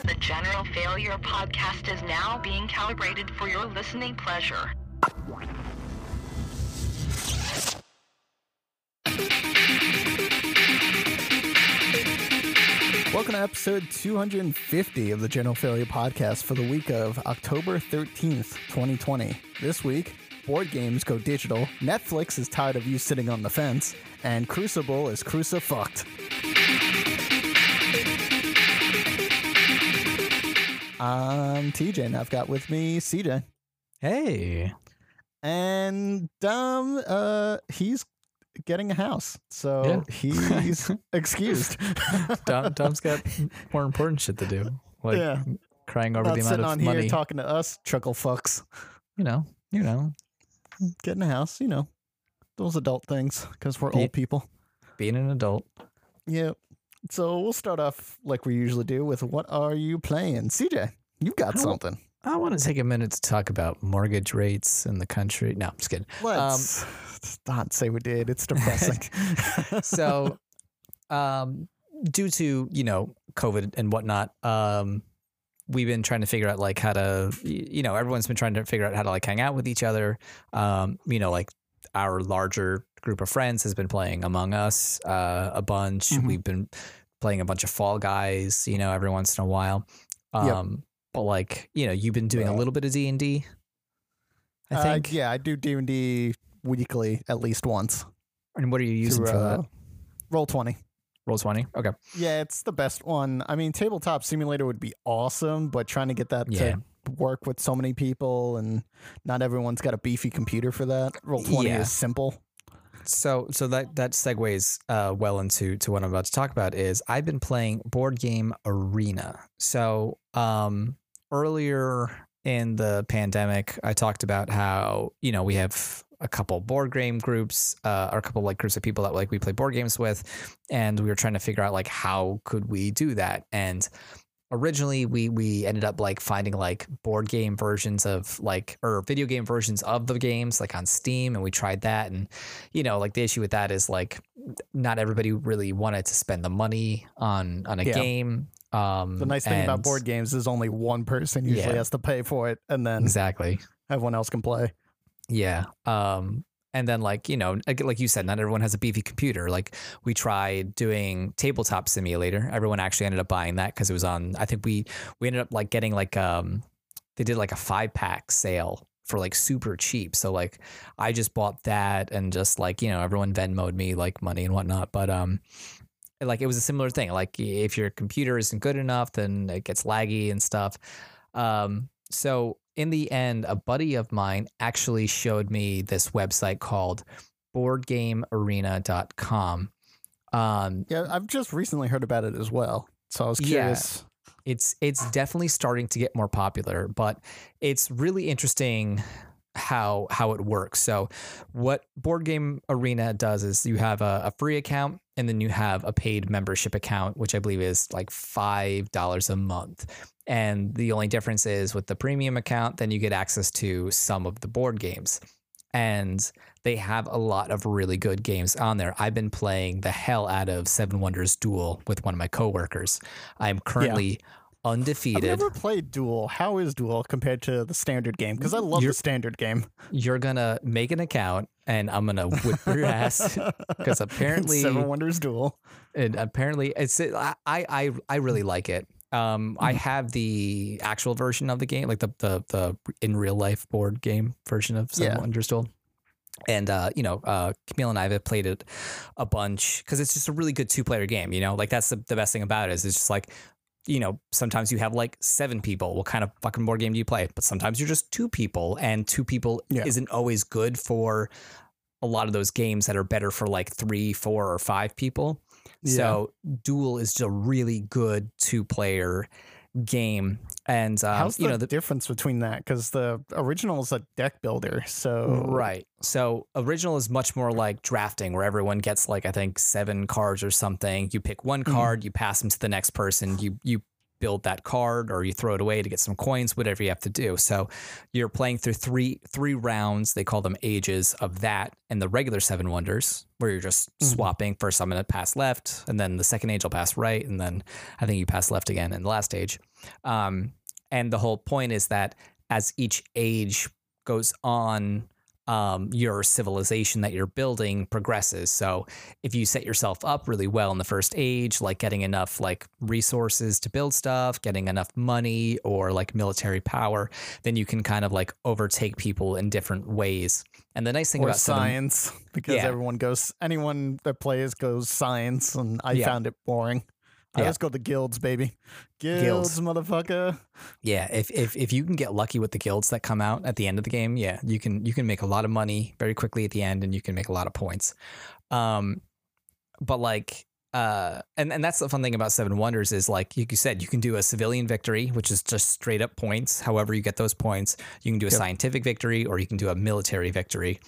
The General Failure Podcast is now being calibrated for your listening pleasure. Welcome to episode 250 of the General Failure Podcast for the week of October 13th, 2020. This week, board games go digital, Netflix is tired of you sitting on the fence, and Crucible is crucifucked. I'm TJ, and I've got with me CJ. Hey. And Dom, he's getting a house, so he's excused. Dom's got more important shit to do, like crying over Not the amount sitting of on money. here talking to us, chuckle fucks. You know, Getting a house, those adult things, because we're old people. being an adult. Yep. So we'll start off like we usually do with what are you playing? CJ, you got something. I want to take a minute to talk about mortgage rates in the country. No, I'm just kidding. Let's not say we did. It's depressing. So, due to, COVID and whatnot, we've been trying to figure out like how to, everyone's been trying to figure out how to like hang out with each other. Like our larger group of friends has been playing Among Us a bunch. Mm-hmm. We've been playing a bunch of Fall Guys, every once in a while. But like, you've been doing a little bit of D&D, I think. Yeah, I do D&D weekly at least once. And what are you using for that? Roll20. Roll20? Okay. Yeah, it's the best one. I mean, Tabletop Simulator would be awesome, but trying to get that to work with so many people, and not everyone's got a beefy computer for that. Roll20 is simple. So that segues well into what I'm about to talk about. Is I've been playing Board Game Arena. So earlier in the pandemic, I talked about how we have a couple board game groups, or a couple like groups of people that like we play board games with, and we were trying to figure out like how could we do that. And originally we ended up like finding like board game versions of like, or video game versions of the games like on Steam, and we tried that. And like the issue with that is like not everybody really wanted to spend the money on a game. The nice thing about board games is only one person usually has to pay for it, and then everyone else can play. Yeah. And then like you said, not everyone has a beefy computer. Like we tried doing Tabletop Simulator. Everyone actually ended up buying that because it was on, I think we ended up like getting like, they did like a 5-pack sale for like super cheap. So like I just bought that, and just like, everyone Venmo'd me like money and whatnot. But, like it was a similar thing. Like if your computer isn't good enough, then it gets laggy and stuff. So in the end, a buddy of mine actually showed me this website called boardgamearena.com. I've just recently heard about it as well, so I was curious. Yeah, it's definitely starting to get more popular, but it's really interesting how it works. So what Board Game Arena does is you have a free account, and then you have a paid membership account, which I believe is like $5 a month. And the only difference is with the premium account, then you get access to some of the board games. And they have a lot of really good games on there. I've been playing the hell out of Seven Wonders Duel with one of my coworkers. I'm currently undefeated. I've never played Duel. How is Duel compared to the standard game? Because I love the standard game. You're gonna make an account, and I'm gonna whip your ass, because apparently Seven Wonders Duel. And apparently I really like it. I have the actual version of the game, like the in real life board game version of Seven Wonders Duel. And, Camille and I have played it a bunch because it's just a really good 2-player game, like that's the best thing about it is it's just like, sometimes you have like 7 people. What kind of fucking board game do you play? But sometimes you're just 2 people, and 2 people isn't always good for a lot of those games that are better for like 3, 4, or 5 people. Yeah. So Duel is just a really good 2-player game. And how's the difference between that? Because the original is a deck builder. So right. So original is much more like drafting, where everyone gets like I think 7 cards or something. You pick one card, you pass them to the next person. You build that card or you throw it away to get some coins, whatever you have to do. So you're playing through three rounds. They call them ages of that and the regular Seven Wonders, where you're just swapping. First I'm going to pass left, and then the second age I'll pass right, and then I think you pass left again in the last age. And the whole point is that as each age goes on, your civilization that you're building progresses. So if you set yourself up really well in the first age, like getting enough like resources to build stuff, getting enough money or like military power, then you can kind of like overtake people in different ways. And the nice thing or about science, because Yeah. anyone that plays goes science, and I found it boring. I Yeah. just go the guilds, baby. Guilds, motherfucker. Yeah, if you can get lucky with the guilds that come out at the end of the game, yeah, you can make a lot of money very quickly at the end, and you can make a lot of points. But like, and that's the fun thing about Seven Wonders is like you said, you can do a civilian victory, which is just straight up points. However you get those points, you can do a scientific victory, or you can do a military victory.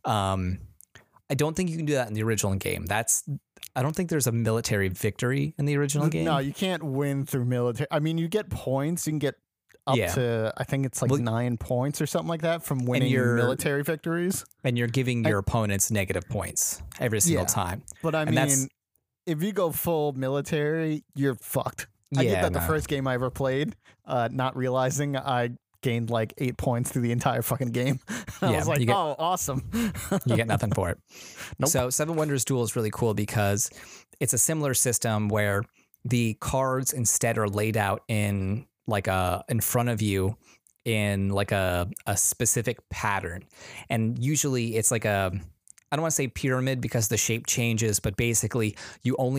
I don't think you can do that in the original game. I don't think there's a military victory in the original game. No, you can't win through military. I mean, you get points. You can get up to, I think it's like 9 points or something like that from winning military victories. And you're giving your opponents negative points every single time. But I mean, if you go full military, you're fucked. I did that the first game I ever played, not realizing I gained like 8 points through the entire fucking game. I was like, oh, awesome. You get nothing for it. Nope. So Seven Wonders Duel is really cool because it's a similar system where the cards instead are laid out in like in front of you in like a specific pattern. And usually it's like I don't want to say pyramid because the shape changes, but basically you only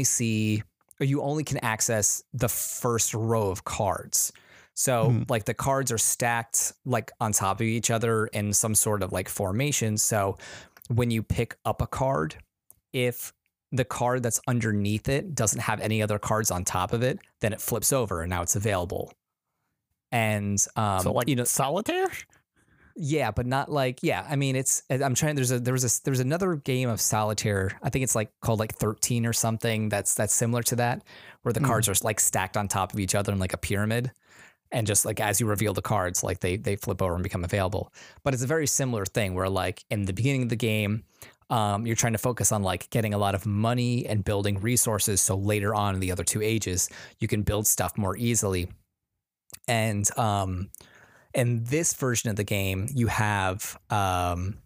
can access the first row of cards. So like the cards are stacked like on top of each other in some sort of like formation. So when you pick up a card, if the card that's underneath it doesn't have any other cards on top of it, then it flips over and now it's available. And so like solitaire? Yeah, but not like I mean I'm trying there's another game of solitaire. I think it's like called like 13 or something that's similar to that, where the cards are like stacked on top of each other in like a pyramid. And just like as you reveal the cards, like they flip over and become available. But it's a very similar thing where like in the beginning of the game, you're trying to focus on like getting a lot of money and building resources. So later on in the other two ages, you can build stuff more easily. And in this version of the game, you have there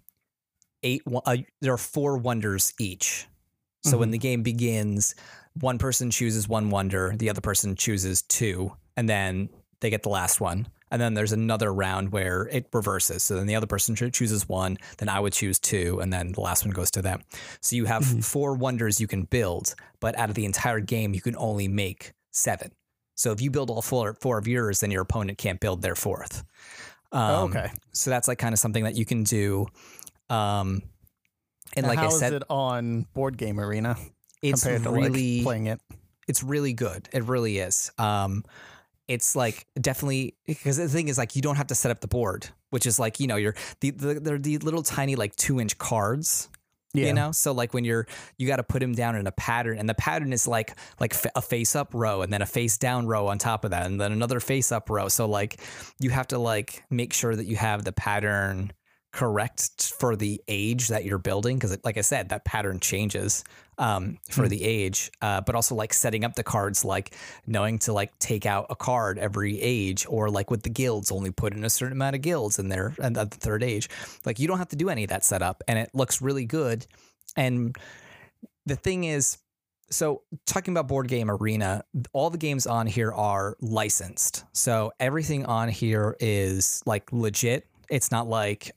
are 4 wonders each. So when the game begins, one person chooses 1 wonder, the other person chooses 2, and then they get the last one. And then there's another round where it reverses. So then the other person chooses 1, then I would choose 2, and then the last one goes to them. So you have 4 wonders you can build, but out of the entire game, you can only make 7. So if you build all 4 of yours, then your opponent can't build their 4th. Okay. So that's like kind of something that you can do. And like I said, is it on Board Game Arena it's compared to really like playing it? It's really good. It really is. It's like definitely because the thing is like you don't have to set up the board, which is like, they're the little tiny like 2-inch cards, so like when you got to put them down in a pattern, and the pattern is like a face up row and then a face down row on top of that and then another face up row. So like you have to like make sure that you have the pattern correct for the age that you're building, because like I said, that pattern changes for the age, but also like setting up the cards, like knowing to like take out a card every age, or like with the guilds only put in a certain amount of guilds in there and at the 3rd age. Like you don't have to do any of that setup, and it looks really good. And the thing is, so talking about Board Game Arena, all the games on here are licensed, so everything on here is like legit. It's not like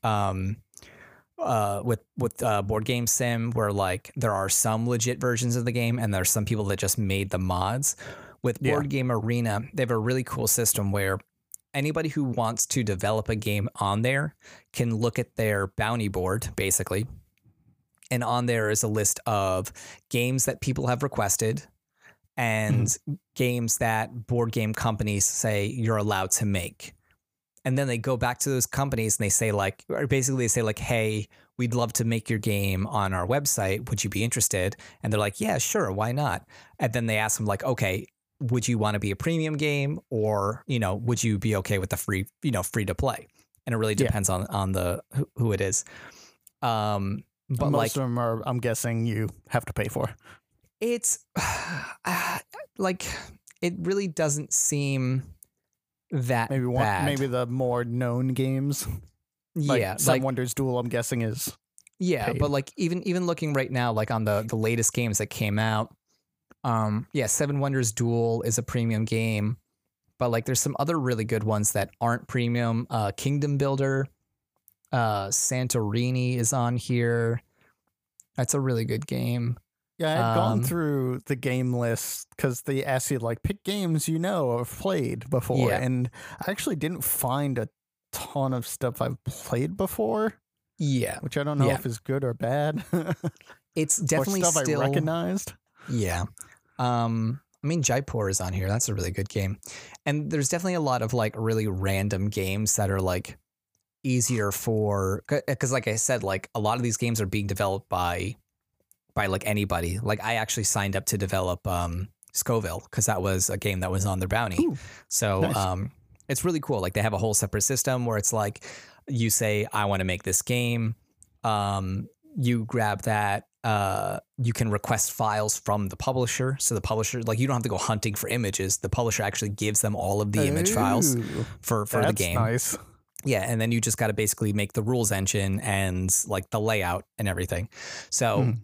with Board Game Sim, where like there are some legit versions of the game and there's some people that just made the mods. With Board Game Arena, they have a really cool system where anybody who wants to develop a game on there can look at their bounty board, basically. And on there is a list of games that people have requested and games that board game companies say you're allowed to make. And then they go back to those companies and they say like, or basically they say like, hey, we'd love to make your game on our website. Would you be interested? And they're like, yeah, sure. Why not? And then they ask them like, okay, would you want to be a premium game, or, you know, would you be okay with the free to play? And it really depends on the who it is. But most of them are, I'm guessing, you have to pay for. It's like, it really doesn't seem that bad. Maybe the more known games. Like Seven Wonders Duel, I'm guessing, is paid. But like even looking right now, like on the latest games that came out, Seven Wonders Duel is a premium game, but like there's some other really good ones that aren't premium. Kingdom Builder, Santorini is on here. That's a really good game. Yeah, I had gone through the game list because they asked you, like, pick games you know or have played before. Yeah. And I actually didn't find a ton of stuff I've played before. Yeah. Which I don't know if is good or bad. It's definitely or stuff still I recognized. Yeah. I mean, Jaipur is on here. That's a really good game. And there's definitely a lot of like really random games that are like easier for, because like I said, like a lot of these games are being developed by like anybody. Like I actually signed up to develop Scoville because that was a game that was on their bounty. Ooh, so nice. It's really cool. Like they have a whole separate system where it's like you say, I want to make this game. You grab that. You can request files from the publisher. So the publisher, like you don't have to go hunting for images. The publisher actually gives them all of the image files for the game. Nice. Yeah, and then you just got to basically make the rules engine and like the layout and everything. So,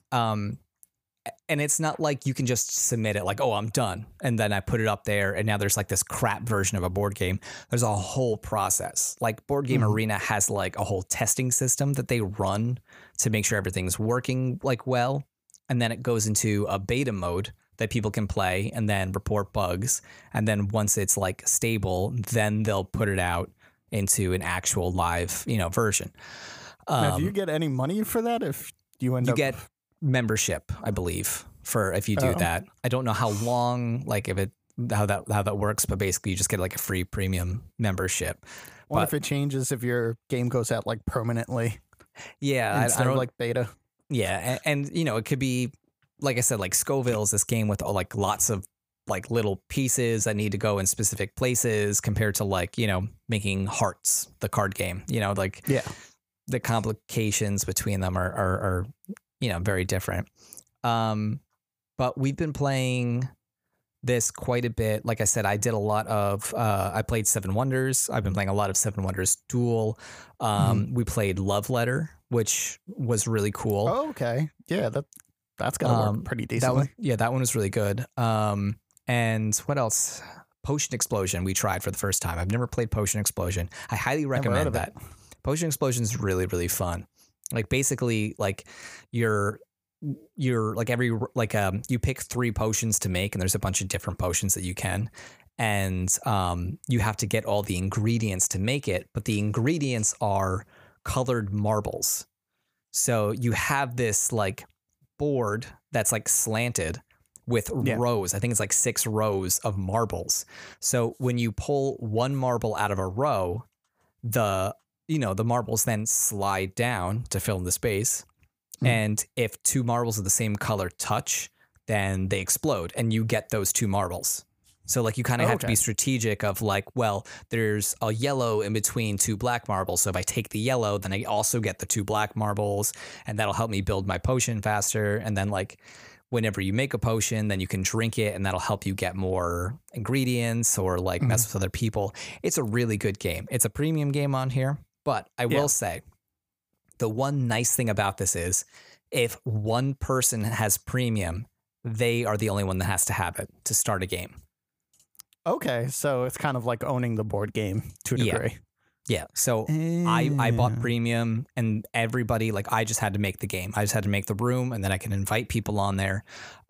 and it's not like you can just submit it like, oh, I'm done, and then I put it up there, and now there's like this crap version of a board game. There's a whole process. Like Board Game Arena has like a whole testing system that they run to make sure everything's working like well, and then it goes into a beta mode that people can play and then report bugs, and then once it's like stable, then they'll put it out into an actual live, version. Now, do you get any money for that if you end up? You get membership, I believe, for if you do that. I don't know how long, like how that works, but basically you just get like a free premium membership. What if it changes if your game goes out like permanently? Yeah, instead of like beta. Yeah, and it could be, like I said, like Scoville is this game with like lots of like little pieces that need to go in specific places compared to like, making Hearts, the card game, like the complications between them are very different. But we've been playing this quite a bit. Like I said, I did a lot of, I played Seven Wonders. I've been playing a lot of Seven Wonders Duel. We played Love Letter, which was really cool. Oh, okay. Yeah, that's got to work pretty decently. That one was really good. And what else? Potion Explosion we tried for the first time. I've never played Potion Explosion. I highly recommend that. Potion Explosion is really, really fun. Like basically like you're like you pick 3 potions to make, and there's a bunch of different potions that you can. And you have to get all the ingredients to make it, but the ingredients are colored marbles. So you have this like board that's like slanted with rows. I think it's like 6 rows of marbles. So when you pull one marble out of a row, the marbles then slide down to fill in the space. And if 2 marbles of the same color touch, then they explode and you get those 2 marbles. So like you kind of have to be strategic of like, well, there's a yellow in between 2 black marbles. So if I take the yellow, then I also get the 2 black marbles, and that'll help me build my potion faster. And then like whenever you make a potion, then you can drink it, and that'll help you get more ingredients or like mess with other people. It's a really good game. It's a premium game on here, but I will say the one nice thing about this is if one person has premium, they are the only one that has to have it to start a game. Okay, so it's kind of like owning the board game to a degree. Yeah. So I bought premium, and everybody, like I just had to make the game. I just had to make the room, and then I can invite people on there.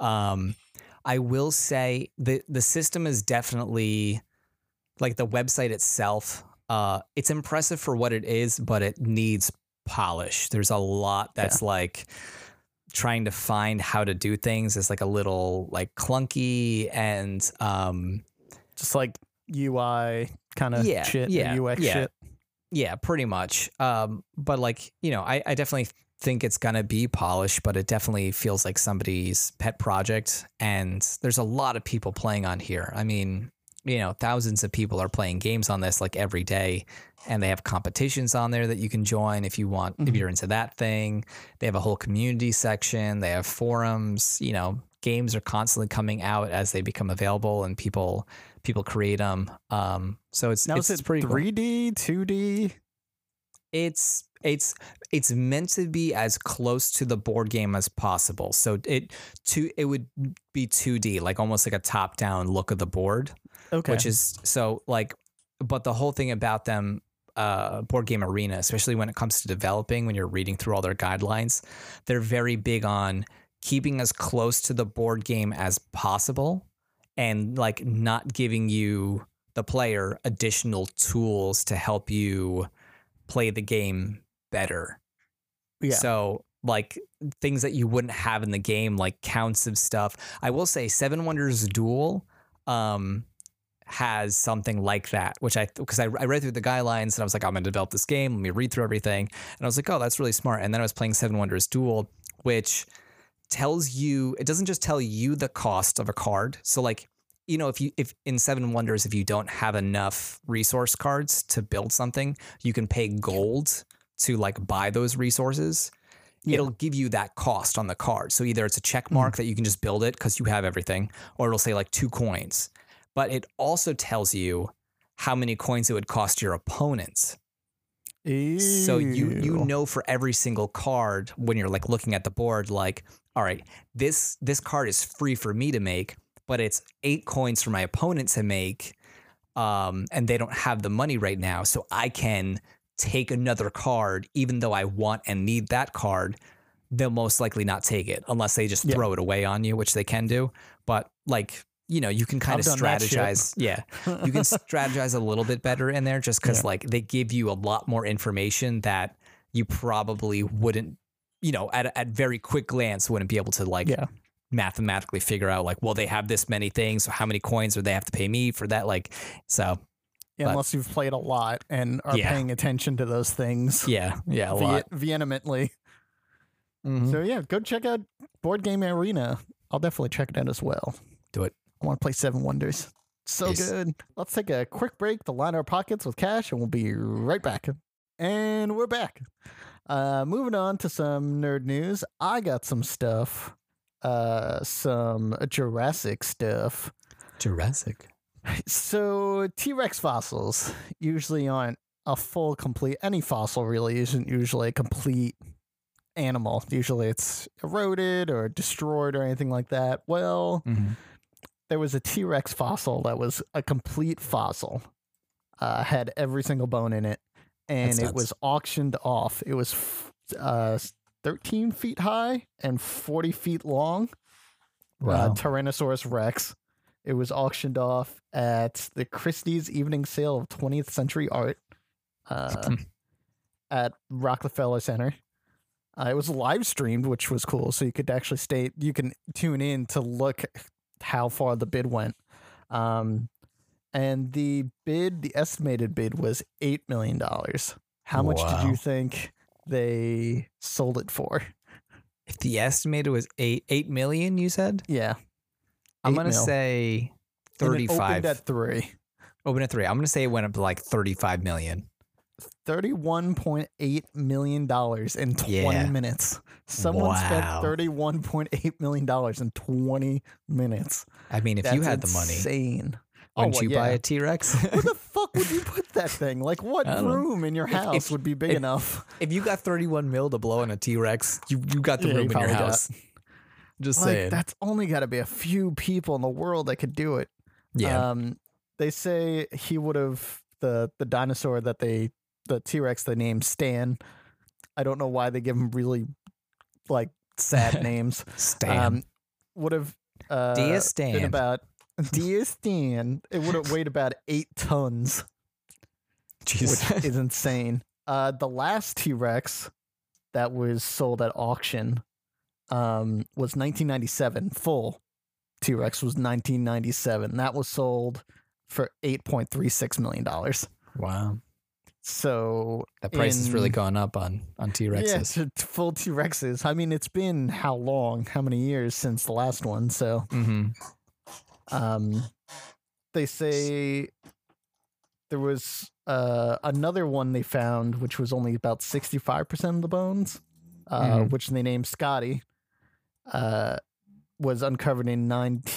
I will say the system is definitely, like the website itself, it's impressive for what it is, but it needs polish. There's a lot that's like trying to find how to do things is like a little like clunky and just like UI kind of shit and UX shit. Yeah, pretty much. But like, I definitely think it's gonna be polished, but it definitely feels like somebody's pet project. And there's a lot of people playing on here. I mean, thousands of people are playing games on this like every day, and they have competitions on there that you can join if you want, if you're into that thing. They have a whole community section. They have forums. Games are constantly coming out as they become available, and people create them. So it's pretty cool. 3D, 2D. It's meant to be as close to the board game as possible. So it would be 2D, like almost like a top down look of the board. Okay. Which is but the whole thing about them, Board Game Arena, especially when it comes to developing, when you're reading through all their guidelines, they're very big on keeping as close to the board game as possible, and like not giving you, the player, additional tools to help you play the game better. Yeah. So like things that you wouldn't have in the game, like counts of stuff. I will say Seven Wonders Duel has something like that, because I read through the guidelines and I was like, I'm going to develop this game. Let me read through everything. And I was like, oh, that's really smart. And then I was playing Seven Wonders Duel, which tells you, it doesn't just tell you the cost of a card. So like, if in Seven Wonders, if you don't have enough resource cards to build something, you can pay gold to like buy those resources. Yeah. It'll give you that cost on the card. So either it's a check mark that you can just build it because you have everything, or it'll say like 2 coins. But it also tells you how many coins it would cost your opponents. Ew. So you know for every single card when you're like looking at the board, like, all right, this card is free for me to make, but it's 8 coins for my opponent to make, and they don't have the money right now. So I can take another card, even though I want and need that card. They'll most likely not take it unless they just throw it away on you, which they can do. But like, you can kind of strategize. Yeah. You can strategize a little bit better in there just because like they give you a lot more information that you probably wouldn't, at very quick glance wouldn't be able to like mathematically figure out like, well, they have this many things. So how many coins would they have to pay me for that? Like, so. Yeah, unless you've played a lot and are paying attention to those things. Yeah. A lot. Vehemently. Mm-hmm. So yeah, go check out Board Game Arena. I'll definitely check it out as well. Do it. I want to play Seven Wonders. So good. Let's take a quick break to line our pockets with cash, and we'll be right back. And we're back. Moving on to some nerd news. I got some stuff. Some Jurassic stuff. Jurassic? So T-Rex fossils usually aren't a full, complete... Any fossil really isn't usually a complete animal. Usually it's eroded or destroyed or anything like that. Well... Mm-hmm. There was a T-Rex fossil that was a complete fossil, had every single bone in it, and it was auctioned off. It was 13 feet high and 40 feet long. Wow. Tyrannosaurus Rex. It was auctioned off at the Christie's Evening Sale of 20th Century Art at Rockefeller Center. It was live streamed, which was cool, so you could actually you can tune in to look how far the bid went. And the estimated bid was $8 million. How much did you think they sold it for? If the estimated was 8 million, you said? Yeah. I'm going to say 35. Opened at 3. Opened at 3. I'm going to say it went up to like 35 million. $31.8 million in 20 minutes. Someone spent $31.8 million in 20 minutes. I mean, if you had the money, insane. Wouldn't you buy a T-Rex? Where the fuck would you put that thing? Like, what room in your house would be big enough? If you got 31 mil to blow in a T-Rex, you got the room in your house. Just saying. That's only got to be a few people in the world that could do it. Yeah. They say he would have, the dinosaur that the T-Rex they named Stan. I don't know why they give him really like sad names. Stan would have Dear Stan. Been about Dear Stan. It would have weighed about 8 tons. Jesus. Which is insane. The last T-Rex that was sold at auction was 1997. Full T-Rex was 1997. That was sold for $8.36 million. Wow. So The price has really in- gone up on T-Rexes. Yeah, to full T-Rexes. I mean, it's been how long? How many years since the last one? So, Mm-hmm. they say there was another one they found, which was only about 65% of the bones, Mhm. which they named Scotty, was uncovered in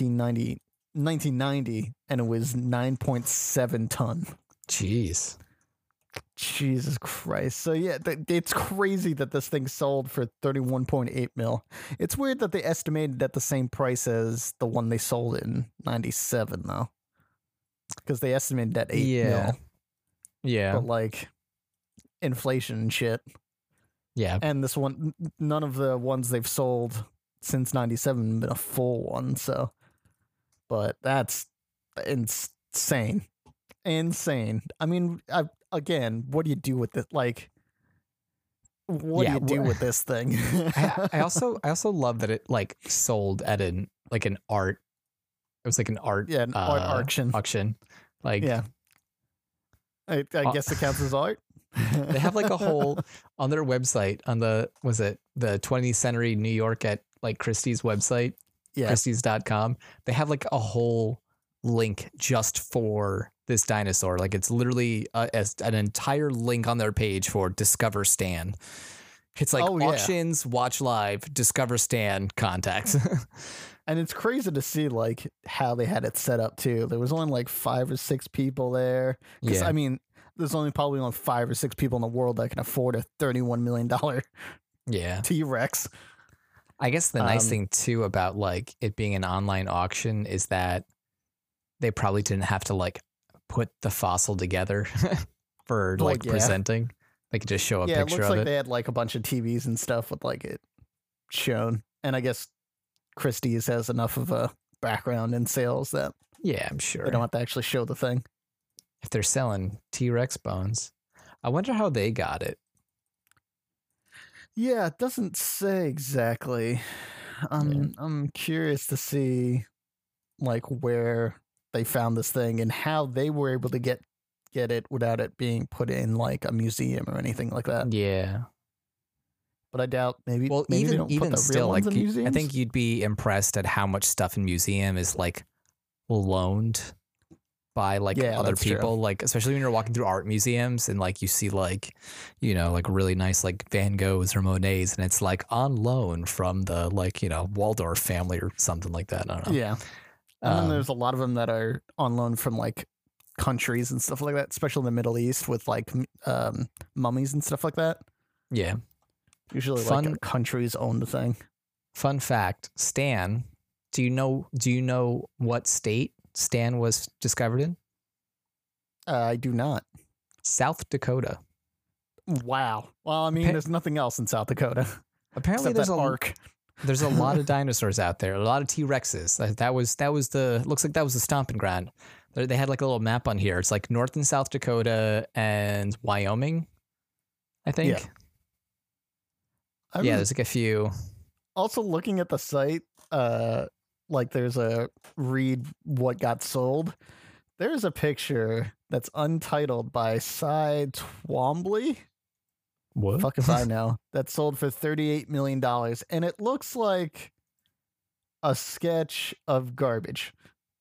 1990, and it was 9.7 ton. Jeez. Jesus Christ. So yeah, it's crazy that this thing sold for 31.8 mil. It's weird that they estimated at the same price as the one they sold in 97 though. Because they estimated at 8 mil. Yeah. But like inflation and shit. Yeah. And this one, none of the ones they've sold since 97 have been a full one, so but that's insane. Insane. I mean, again, what do you do with it? Like, what do you do with this thing? I also love that it like sold at an art. It was like an art. Yeah, an art auction. Like, yeah. I guess it counts as art. They have like a whole on their website on the 20th Century New York at like Christie's website, Christie's.com. They have like a whole link just for this dinosaur. Like it's literally an entire link on their page for Discover Stan. It's like auctions, watch live, Discover Stan, contact. And it's crazy to see like how they had it set up too. There was only like 5 or 6 people there. Because I mean, there's only 5 or 6 people in the world that can afford a $31 million T-Rex. I guess the nice thing too about like it being an online auction is that they probably didn't have to like put the fossil together for like presenting. They could just show a picture of it. Yeah, it looks like they had like a bunch of TVs and stuff with like it shown. And I guess Christie's has enough of a background in sales that I'm sure they don't have to actually show the thing. If they're selling T-Rex bones, I wonder how they got it. Yeah, it doesn't say exactly. I'm curious to see like where they found this thing and how they were able to get it without it being put in like a museum or anything like that. Yeah. But I doubt maybe. Well, maybe even they don't put the still, real ones like in museums? I think you'd be impressed at how much stuff in museum is like loaned by like other people. True. Like especially when you're walking through art museums and like you see like like really nice like Van Goghs or Monets and it's like on loan from the like Waldorf family or something like that. I don't know. Yeah, and then there's a lot of them that are on loan from like countries and stuff like that, especially in the Middle East with like mummies and stuff like that. Yeah. Usually like countries own the thing. Fun fact, Stan, do you know what state Stan was discovered in? I do not. South Dakota. Wow. Well, I mean, there's nothing else in South Dakota. Apparently there's a lot of dinosaurs out there, a lot of T-Rexes. That was looks like that was the stomping ground. They had like a little map on here. It's like North and South Dakota and Wyoming, I think. Yeah. There's like a few. Also, looking at the site, like there's a read what got sold. There's a picture that's untitled by Cy Twombly. What? Fuck if I know. That sold for $38 million, and it looks like a sketch of garbage.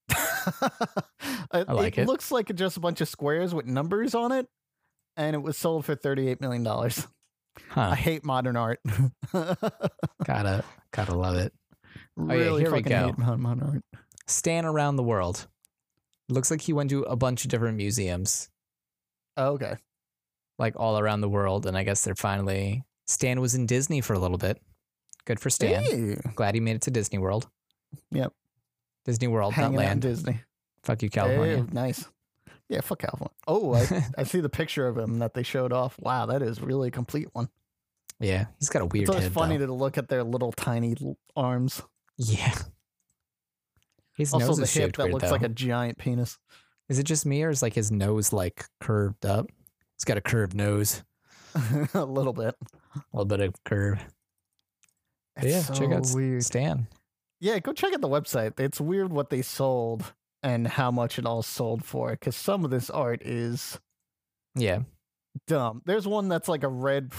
I like it. It looks like just a bunch of squares with numbers on it, and it was sold for $38 million. I hate modern art. gotta love it. Really here we go. Hate modern art. Stan around the world. Looks like he went to a bunch of different museums. Oh, okay. Like all around the world, and I guess Stan was in Disney for a little bit. Good for Stan. Hey. Glad he made it to Disney World. Yep. Disney World, Hanging not land. Out in Disney. Fuck you, California. Hey, nice. Yeah, fuck California. Oh, I see the picture of him that they showed off. Wow, that is really a complete one. Yeah, he's got a weird head. It's always funny though. to look at their little tiny arms. Yeah. His also nose the is hip shaped that weird, looks though. like a giant penis. Is it just me, or is like his nose like curved up? He's got a curved nose. A little bit. A little bit of curve. But yeah, so check out weird. Stan. Yeah, go check out the website. It's weird what they sold and how much it all sold for, because some of this art is dumb. There's one that's like a red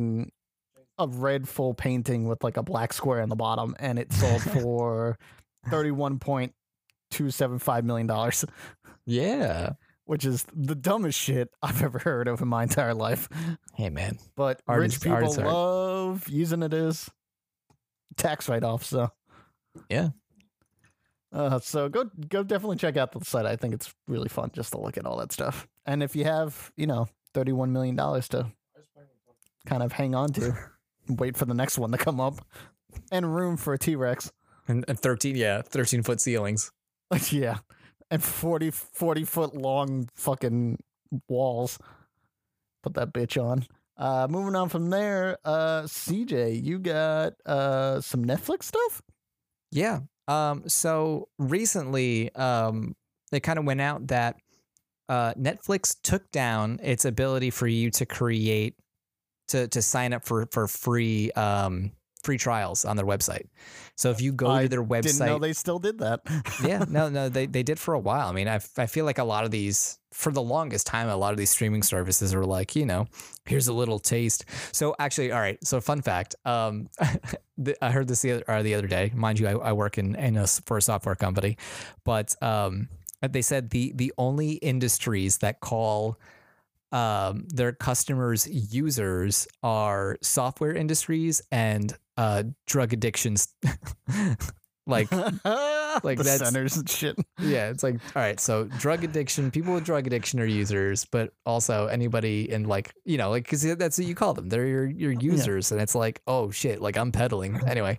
full painting with like a black square in the bottom, and it sold for $31.275 million, Yeah. which is the dumbest shit I've ever heard of in my entire life. Hey, man. But Art rich is people art. love using it as tax write-off. So Yeah. so go definitely check out the site. I think it's really fun just to look at all that stuff. And if you have, $31 million to kind of hang on to, wait for the next one to come up, and room for a T-Rex. And 13-foot ceilings. Yeah. And 40 foot long fucking walls. Put that bitch on. Moving on from there, CJ, you got some Netflix stuff? Yeah. So recently, it kind of went out that Netflix took down its ability for you to create to sign up for free trials on their website. So if you go to their website, didn't know they still did that. yeah, no, they did for a while. I mean, I feel like a lot of these, for the longest time, a lot of these streaming services are like, here's a little taste. So actually, all right. So fun fact, I heard this the other day. Mind you, I work for a software company, but they said the only industries that call their customers users are software industries and drug addictions. like the that's centers and shit. yeah, it's like, all right, so drug addiction, people with drug addiction are users, but also anybody in because that's what you call them, they're your users. And it's like, oh shit, like I'm peddling anyway.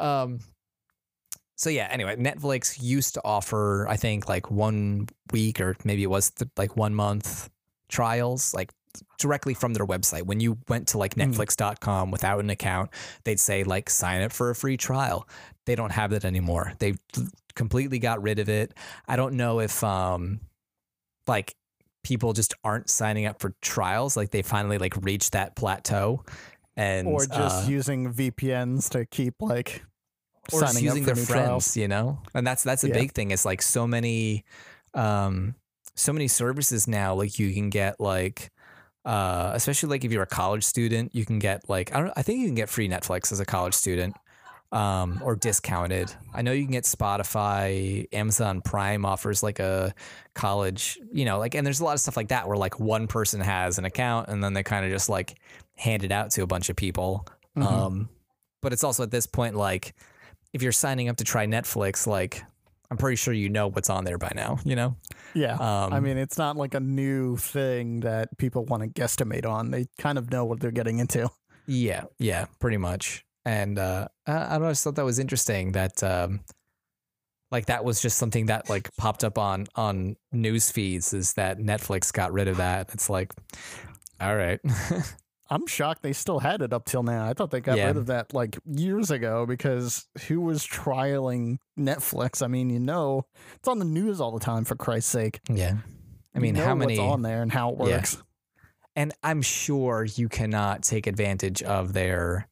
So yeah, anyway, Netflix used to offer, I think, like 1 week or maybe it was like 1 month trials, like directly from their website. When you went to like netflix.com without an account, they'd say like sign up for a free trial. They don't have that anymore. They completely got rid of it. I don't know if like people just aren't signing up for trials, like they finally like reached that plateau, and or just using VPNs to keep like or just signing using up for their new friends, trials. and that's a Yeah. big thing. It's like so many services now, like you can get like especially like if you're a college student, you can get like I think you can get free Netflix as a college student, or discounted. I know you can get Spotify. Amazon Prime offers like a college, and there's a lot of stuff like that where like one person has an account and then they kind of just like hand it out to a bunch of people. But it's also at this point, like if you're signing up to try Netflix, like I'm pretty sure you know what's on there by now, Yeah. I mean, it's not like a new thing that people want to guesstimate on. They kind of know what they're getting into. Yeah, pretty much. And I don't know, I just thought that was interesting that like that was just something that like popped up on news feeds, is that Netflix got rid of that. It's like, all right. I'm shocked they still had it up till now. I thought they got rid of that like years ago, because who was trialing Netflix? I mean, it's on the news all the time, for Christ's sake. Yeah. I mean, how many what's on there and how it works. And I'm sure you cannot take advantage of their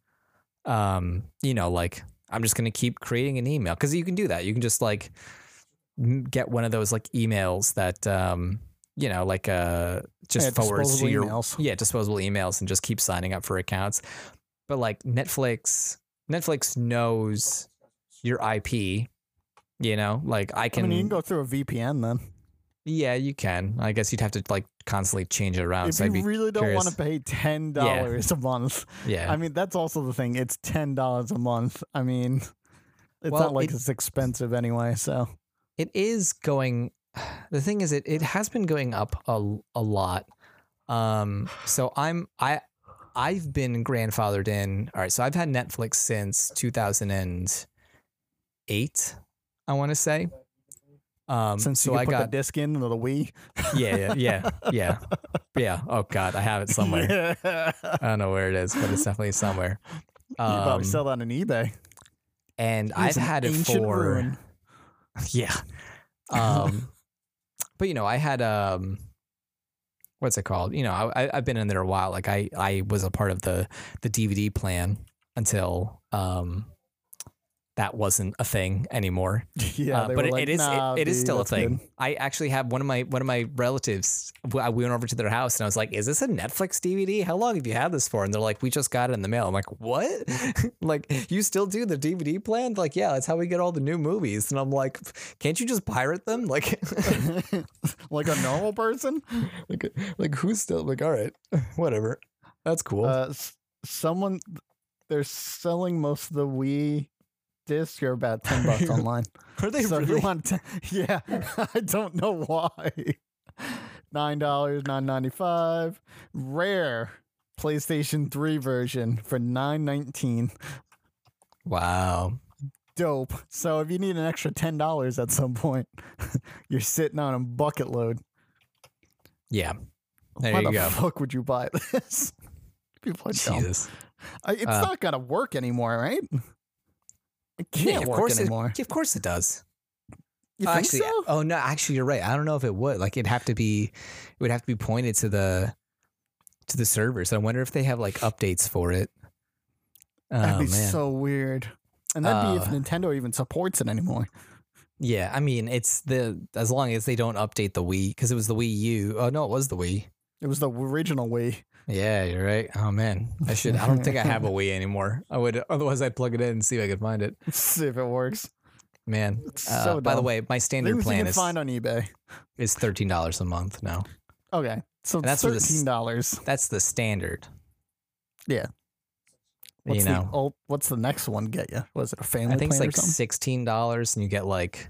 like I'm just going to keep creating an email, because you can do that. You can just like get one of those like emails that like just forwards to your emails. Disposable emails, and just keep signing up for accounts. But like Netflix knows your IP, like I mean, you can go through a VPN then. Yeah, you can. I guess you'd have to like constantly change it around. If so you really don't want to pay $10 a month. Yeah. I mean, that's also the thing. It's $10 a month. I mean, it's not like it's expensive anyway, so. It is going. The thing is, it has been going up a lot. So I've been grandfathered in. All right, so I've had Netflix since 2008, I want to say. Since you put the disc in, the Wii. Yeah. Oh God, I have it somewhere. Yeah. I don't know where it is, but it's definitely somewhere. You probably sell that on eBay. And I've had it for ruin. Yeah. But I had what's it called? I've been in there a while. Like I was a part of the DVD plan until that wasn't a thing anymore. Yeah, they but were like, it is nah, it is dude, still a that's thing. good. I actually have one of my relatives. We went over to their house and I was like, "Is this a Netflix DVD? How long have you had this for?" And they're like, "We just got it in the mail." I'm like, "What? Like you still do the DVD plan?" Like, yeah, that's how we get all the new movies. And I'm like, "Can't you just pirate them?" Like, Like a normal person. like who's still like, all right, whatever, that's cool. Someone, they're selling most of the Wii discs. You're about $10 online. Are they So if you really? want to, yeah, I don't know why. $9, $9.95. Rare PlayStation 3 version for $9.19. Wow. Dope. So if you need an extra $10 at some point, you're sitting on a bucket load. Yeah. There Why you the go. fuck would you buy this? People are dumb. Jesus. It's not gonna work anymore, right? It can't of work course anymore. Of course it does. You think Actually, so? oh no, actually you're right. I don't know if it would. Like it would have to be pointed to the servers. I wonder if they have like updates for it. That'd Oh be man. so weird. And that'd be if Nintendo even supports it anymore. Yeah, I mean, it's as long as they don't update the Wii, because it was the Wii U. Oh no, it was the Wii. It was the original Wii. Yeah, you're right. Oh man, I don't think I have a Wii anymore. I would, otherwise I'd plug it in and see if I could find it. See if it works. Man, It's so by the dumb. way, my standard Things you plan can is find on eBay. $13 a month now. Okay, so And it's that's for the $13. That's the standard. Yeah. What's You know, what's the next one get you? Was it a family I think it's plan like or something? $16 and you get like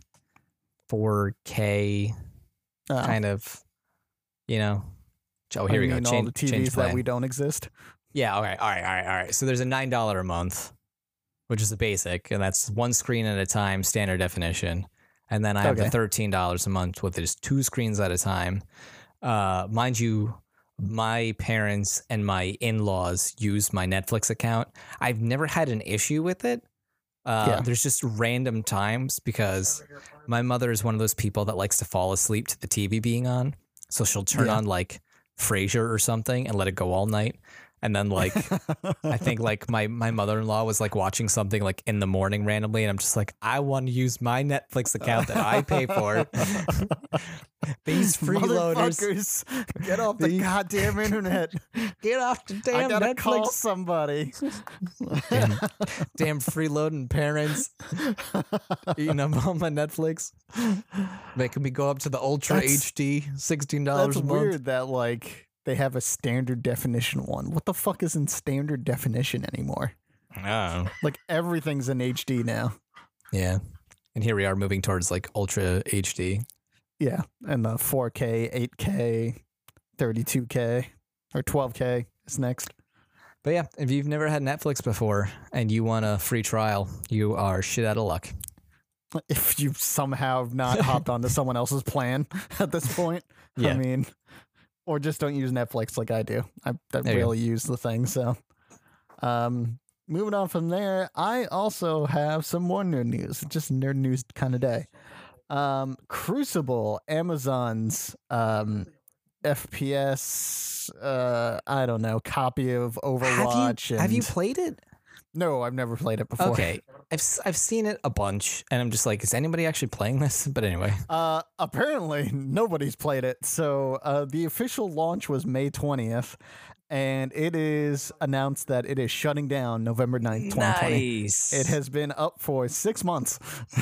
4K kind of, you know. Oh, here we go. All Change, the change TVs that plan. we don't exist. Yeah. Okay. All right. So there's a $9 a month, which is the basic, and that's one screen at a time, standard definition. And then I have the $13 a month with just two screens at a time. Mind you, my parents and my in-laws use my Netflix account. I've never had an issue with it. There's just random times because my mother is one of those people that likes to fall asleep to the TV being on. So she'll turn on like Frasier or something and let it go all night. And then like, I think like my mother-in-law was like watching something like in the morning randomly. And I'm just like, I want to use my Netflix account that I pay for. These freeloaders. Motherfuckers, get off the goddamn internet. Get off the damn I gotta Netflix. call somebody. Damn freeloading parents eating up on my Netflix, making me go up to the Ultra HD $16 That's a month. weird that like they have a standard definition one. What the fuck is in standard definition anymore? Oh, Like everything's in HD now. yeah. And here we are moving towards like Ultra HD. Yeah, and the 4K, 8K, 32K, or 12K is next. But yeah, if you've never had Netflix before and you want a free trial, you are shit out of luck. If you somehow have not hopped onto someone else's plan at this point, I Yeah. mean, or just don't use Netflix like I do. I There you rarely use the thing. So, moving on from there, I also have some more nerd news. Just nerd news kind of day. Crucible, Amazon's FPS, I don't know, copy of Overwatch. Have you played it? No, I've never played it before. Okay, I've seen it a bunch, and I'm just like, is anybody actually playing this? But anyway, Apparently nobody's played it. So the official launch was May 20th, and it is announced that it is shutting down November 9th, 2020. nice. It has been up for 6 months.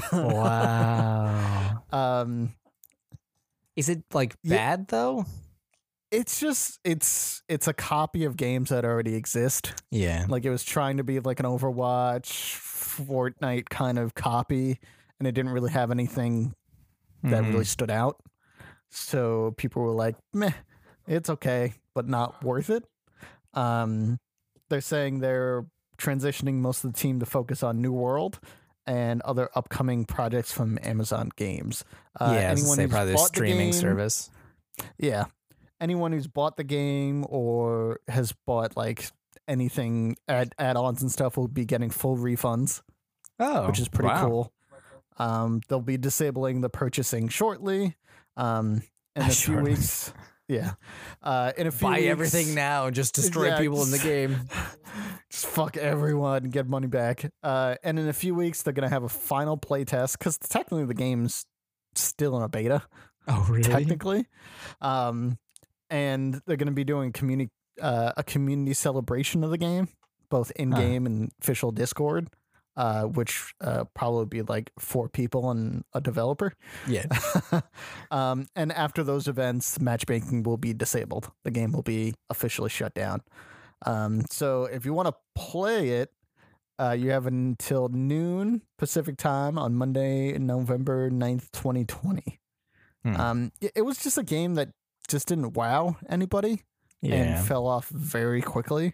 Wow. Is it like bad though? It's just it's a copy of games that already exist. Yeah. Like it was trying to be like an Overwatch, Fortnite kind of copy, and it didn't really have anything that really stood out. So people were like, meh, it's okay, but not worth it. They're saying they're transitioning most of the team to focus on New World and other upcoming projects from Amazon Games. Anyone who's probably the bought streaming game- service. Yeah. Anyone who's bought the game or has bought like anything add-ons and stuff will be getting full refunds, Oh, which is pretty wow. cool. They'll be disabling the purchasing shortly. In a few Shortly. weeks, Yeah. In a few Buy weeks, everything now and just destroy people in the game. Just fuck everyone and get money back. And in a few weeks, they're going to have a final playtest because technically the game's still in a beta. Oh, really? Technically. And they're going to be doing a community celebration of the game, both in-game and official Discord, which probably be like 4 people and a developer. Yeah. And after those events, matchmaking will be disabled. The game will be officially shut down. So if you want to play it, you have until noon Pacific time on Monday, November 9th, 2020. It was just a game that just didn't wow anybody and fell off very quickly.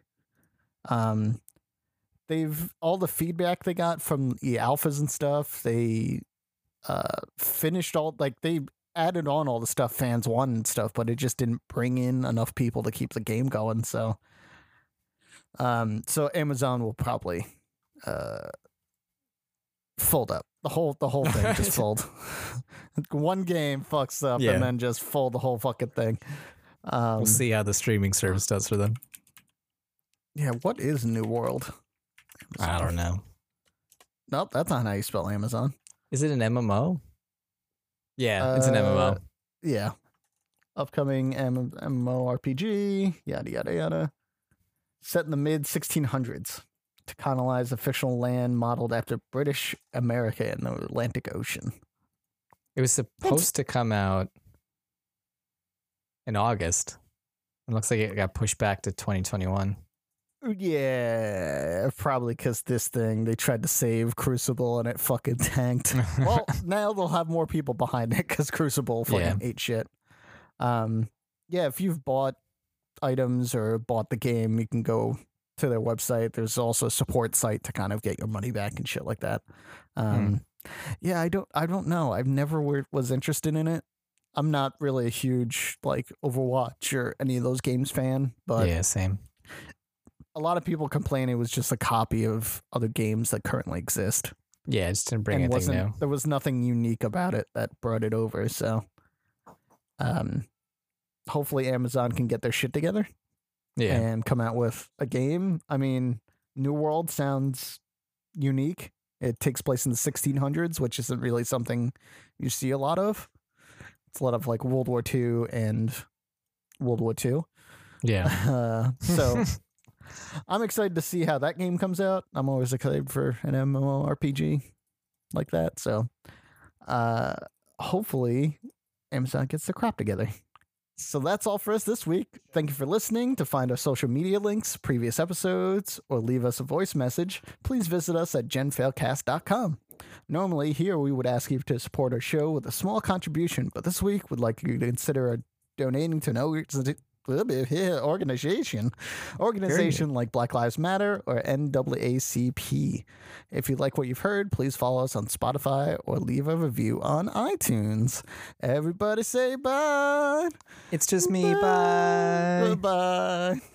All the feedback they got from the alphas and stuff, they finished they added on all the stuff fans wanted and stuff, but it just didn't bring in enough people to keep the game going. So Amazon will probably fold up. The whole thing just fold. One game fucks up and then just fold the whole fucking thing. We'll see how the streaming service does for them. Yeah, what is New World? I don't know. Nope, that's not how you spell Amazon. Is it an MMO? Yeah, it's an MMO. Yeah. Upcoming MMORPG, yada, yada, yada. Set in the mid-1600s to colonize a fictional land modeled after British America in the Atlantic Ocean. It was supposed to come out in August. It looks like it got pushed back to 2021. Yeah, probably because they tried to save Crucible and it fucking tanked. Well, now they'll have more people behind it because Crucible fucking ate shit. Yeah, if you've bought items or bought the game, you can go to their website. There's also a support site to kind of get your money back and shit like that. Yeah, I don't know. I've never was interested in it. I'm not really a huge like Overwatch or any of those games fan, but yeah, same. A lot of people complain it was just a copy of other games that currently exist. Yeah, just didn't bring anything new. There was nothing unique about it that brought it over. So, hopefully Amazon can get their shit together. Yeah. And come out with a game. I mean, New World sounds unique. It takes place in the 1600s, which isn't really something you see a lot of. It's a lot of like World War II and World War II. Yeah. So I'm excited to see how that game comes out. I'm always excited for an MMORPG like that. So hopefully Amazon gets their crap together. So that's all for us this week. Thank you for listening. To find our social media links, previous episodes, or leave us a voice message, please visit us at genfailcast.com. Normally, here we would ask you to support our show with a small contribution, but this week we'd like you to consider donating to an organization like Black Lives Matter or NAACP. If you like what you've heard, please follow us on Spotify or leave a review on iTunes. Everybody say bye. It's just me. Bye. Bye.